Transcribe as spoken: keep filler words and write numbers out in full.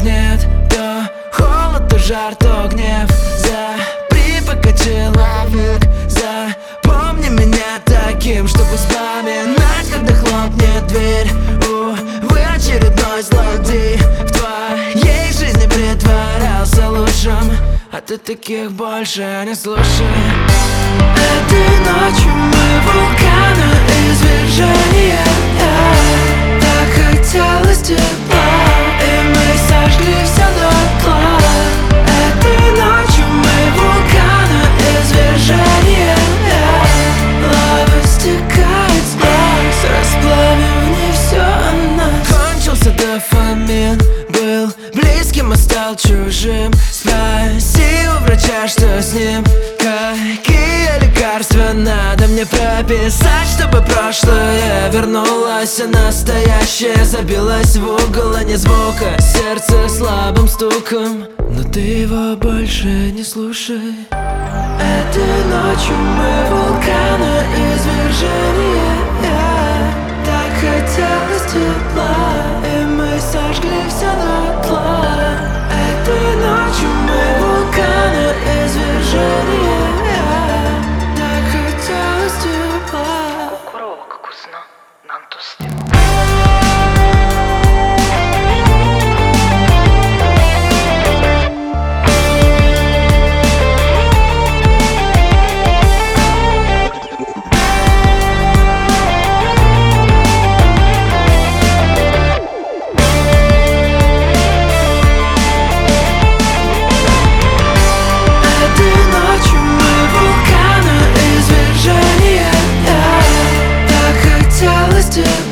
тухнет. То холод, то жар, то гнев. Запри, пока человек. Запомни меня таким, чтобы вспоминать, когда хлопнет дверь. Увы, очередной злодей в твоей жизни притворялся лучшим, а ты таких больше не слушай. Этой ночью мы вулканы извержения. Так хотелось тепла, и мы сожгли все дотла. Этой ночью мы вулканы извержения. Лава стекает с глаз, расплавив в ней все о нас. Кончился дофамин, был близким, а стал чужим. Спроси у врача, что с ним. Какие лекарства надо мне прописать, чтобы прошлое вернулось, а настоящее забилось в угол, а не звука. Сердце слабым стуком, но ты его больше не слушай. Этой ночью мы вулканы извержения. Так хотелось тепла, и мы сожгли все дотла. Этой ночью мы вулканы извержения. Так хотелось тепла. Корова, как вкусно, нам тости. Хотелось тебе.